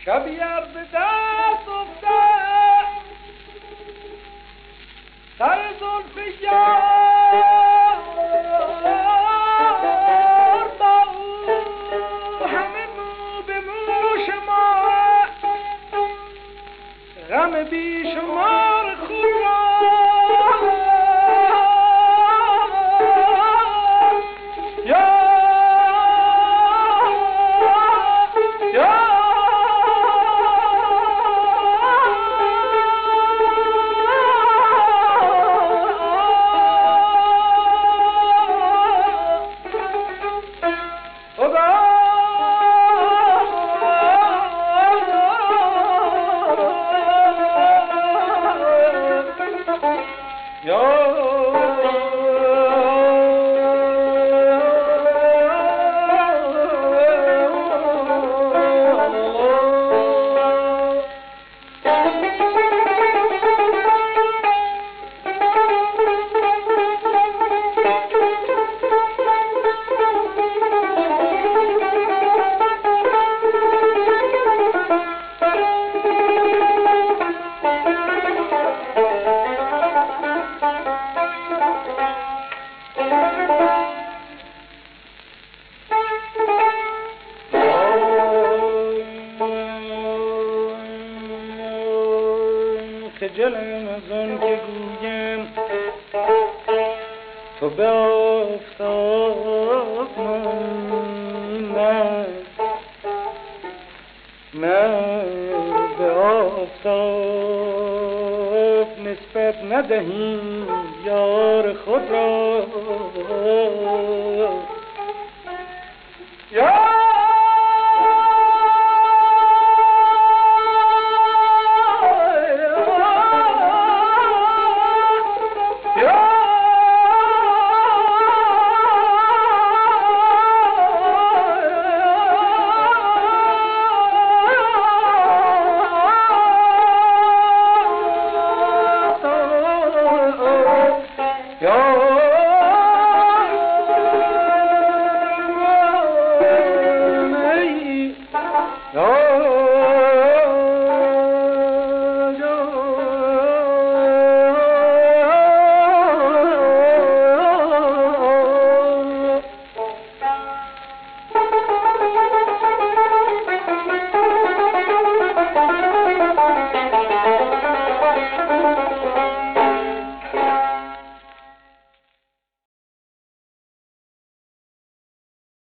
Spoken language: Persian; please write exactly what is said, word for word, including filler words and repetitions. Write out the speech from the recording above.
شبیار به دست افته سر زلف یار با او همه مو به مو شما غم بیشمار خود را خجلم از آن که گویم تو به آفتاب نه نه به آفتاب نسبت ندهیم یار خود را یا No!